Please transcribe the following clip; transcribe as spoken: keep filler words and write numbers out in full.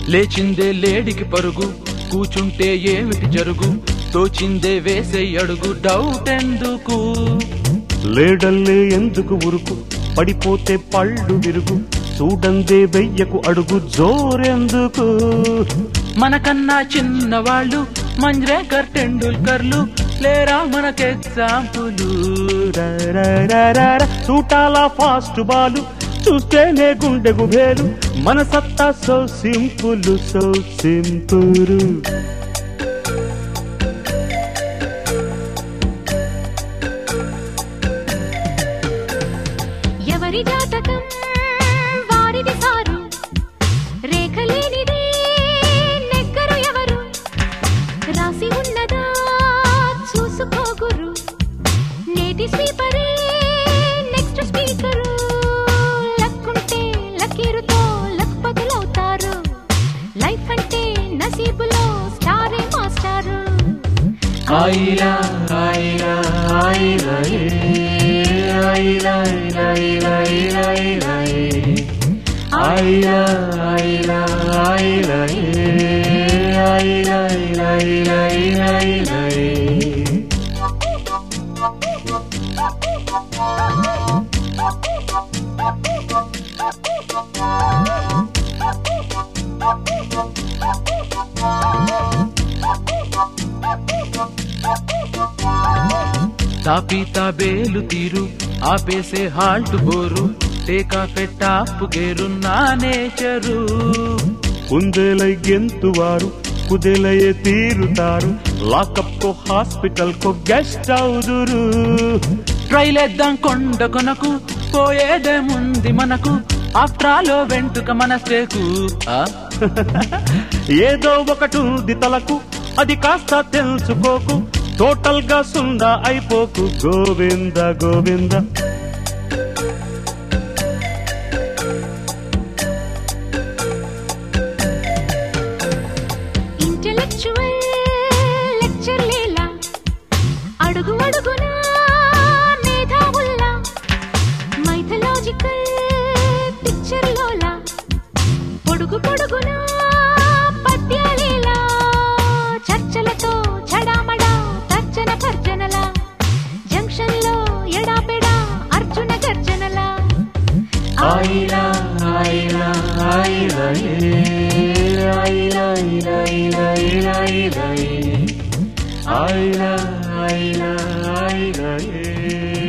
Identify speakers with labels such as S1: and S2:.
S1: లేచిందే లేడికి పరుగు కూచుంటే ఏమిటి జరుగు తోచిందే వేసే అడుగు డౌట్ ఎందుకు
S2: లేడల్లే ఎందుకు ఉరుకు పడిపోతే పళ్ళు విరుగు చూడందే వెయ్యకు అడుగు జోరెందుకు
S1: మనకన్నా చిన్నవాళ్ళు మంజ్రేకర్ టెండూల్కర్లు లేరా మనకు ఎగ్జాంపులు
S2: చూటాల ఫాస్ట్ బాలు చూస్తేనే గుండె గుబేలు మన సత్తా సో సింపుల్ సో సింపుల్
S3: ఎవరి జాతకం వారిది సారు రేఖలేనిదే నెగ్గరు ఎవరు రాసి ఉన్నదా చూసుకోగురు నేటి స్వీపరే నెక్స్ట్ స్పీకరు లక్కుంటే లకీరుతో లక్పతులవుతారు లైఫ్ అంటే నసీబులో స్టారే మాస్టారు
S1: ఆయిలా ఆయిలా ఆయిలా ఆయిలా ఆయిలా ఆయిలా ఆయిలా ఆయిలా ఆయిలా ఆయిలా ఆయిలా ఆయిలా తాపి తాబేలు తీరు ఆపేసే హాల్ట్ బోరు టేకా పెట్టాపు గేరు నా నేచరు
S2: కుందేలై గెంతువారు కుదేలయే తీరుతారు లాకప్ కో హాస్పిటల్ కో గెస్ట్ అవుదురు
S1: ట్రైలేద్దాం కొండ కొనకు పోయేదేముంది మనకు ఆఫ్ట్రాలో వెంటుక మన స్టేకు
S2: ఏదో ఒకటి తలకు అది కాస్త తెలుసుకోకు టోటల్ గా సుందా అయిపోకు గోవింద గోవింద
S3: ఇంటెలెక్చువల్ లెక్చర్ లేలా అడుగు అడుగునా మేధావుల్లా మైథలాజికల్ పిక్చర్ లోలా పొడుగు పొడుగునా పద్యాలేలా చర్చలతో చడామడా తర్జన భర్జనలా జంక్షన్ లో ఎడాపెడా అర్జున గర్జనలా
S1: ఆయిలా ఆయిలా ఆయిలా ఆయిలా ఆయిలా ఆయిలా ఆయిలా ఆయిలా ఆయిలా